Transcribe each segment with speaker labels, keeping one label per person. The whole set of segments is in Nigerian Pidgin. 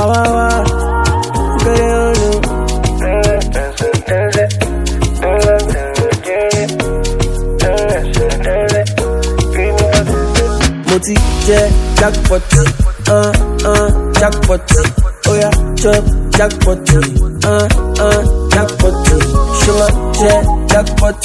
Speaker 1: Wawawa, Moti je jackpot, jackpot. Oh yeah, chop jackpot, jackpot. Shuma je jackpot,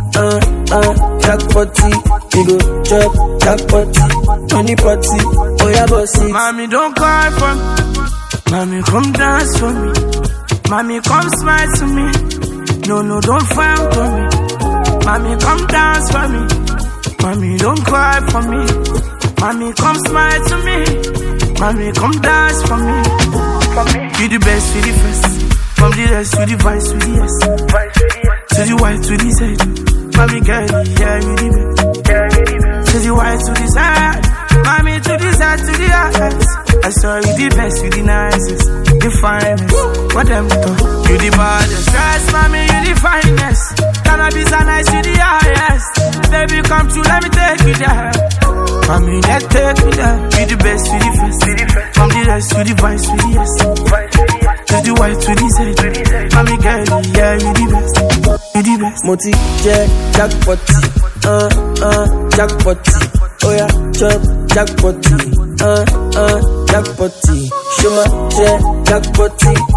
Speaker 1: jackpot. You go chop jackpot, money party. Oh yeah, bossy.
Speaker 2: Mommy, don't cry for me. Mommy, come dance for me. Mommy, come smile to me. No, don't frown for me. Mommy, come dance for me. Mommy, don't cry for me. Mommy, come smile to me. Mommy, come dance for me. You the best, you the first. From the rest, you the vice, you the yes. To the white, to the Z. Mommy, girl, yeah, you the best. To the white, to the Z. Mommy, to the Z, to the S. I saw you the best, you the nicest. The finest. What them talk? You the baddest. Stress, mommy, you the finest. Cannabis are nice, you the highest. Baby, come to let me take you there. Mommy, let's take me there. You the best, you the first. From the rest, you the vice, you the yes. To the white, to the Z. Mommy, girl, yeah, you the best. You the best.
Speaker 1: Moti je jackpot, jackpot. Oh yeah, chop jackpot, jackpot. Shuma je jackpot,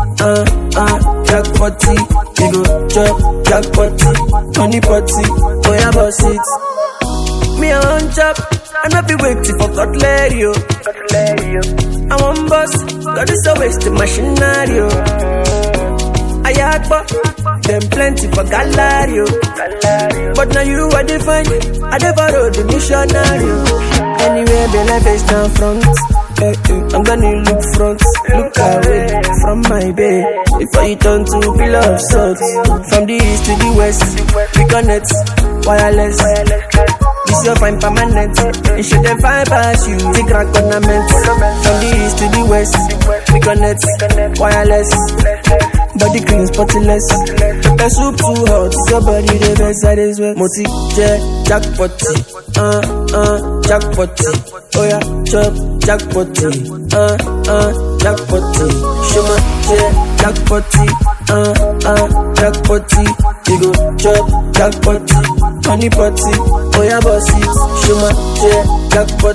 Speaker 1: jackpot. You go chop jackpot, money party. Oh yeah, boss it. Me I want chop, I not be waiting for cutlery. I want boss, got this a waste of machinery. I had them plenty for gallery. But now you are the fine, I never rode the missionary. Anywhere the life is down front, I'm gonna look front, look away from my bed. Before you turn to pillar of salt. From the east to the west, we connect, wireless. This your fine permanent, it should have fine pass you, the crack ornament. From the east to the west, we connect, wireless. Body clean, spotless. Pepper soup too hot, your body the best that is well. Moti je jackpot, jackpot. Oh yeah, chop jackpot, jackpot. Shuma je jackpot, jackpot. You go chop jackpot, money party. Oh yeah, boss it. Shuma je jackpot,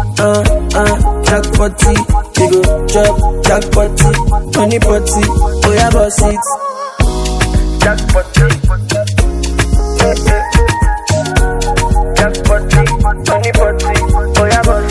Speaker 1: jackpot. You go chop jackpot, money party. Oh yeah, boss it.
Speaker 2: Jackpot, jackpot, money party. Oh yeah, boss.